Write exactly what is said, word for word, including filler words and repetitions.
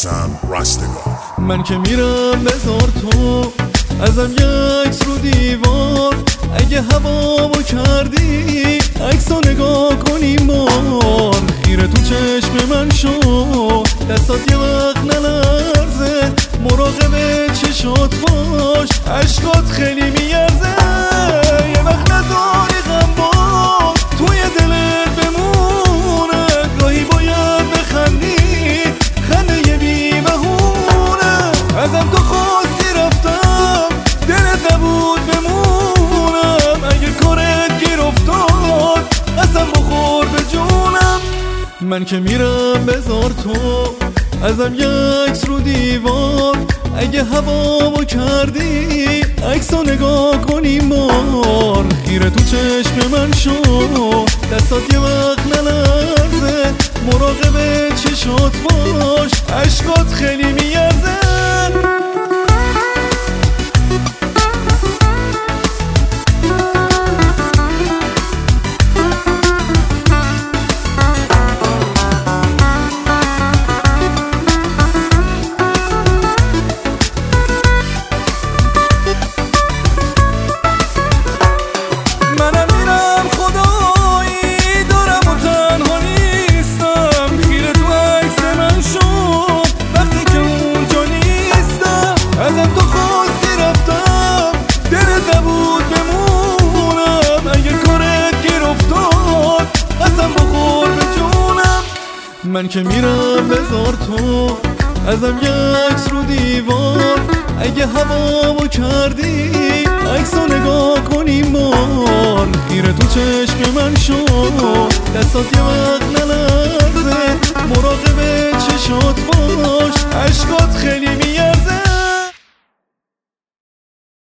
میسم رستگار. من که میرم بذار تو ازم یه عکس رو دیوار، اگه هوامو کردی عکسو نگاه کنیم بار. خیره تو چشم من شو، دستات یه وقت نلرزه، مراقب چشات باش، عشقات خیلی میارزه. یه وقت نذاری غم با توی دلت بمونه، گاهی باید بخندی خنده یه بی بهونه. ازم تو خواستی رفتم دلت نبود بمونم، اگه کارت گیر افتاد قسم بخور به جونم. من که میرم بذار تو ازم یه عکس رو دیوار، اگه هوامو کردی عکسو نگاه کنیم بار. خیره تو چشم من شو، دستات یه وقت نلرزه، مراقب چشات باش، عشقات خیلی میارزه. من که میرم بذار تو ازم یه عکس رو دیوار، اگه هوامو کردی عکسو نگاه کنیم بار. خیره تو چشم من شو، دستات یه وقت نلرزه، مراقب چشات باش، عشقات خیلی می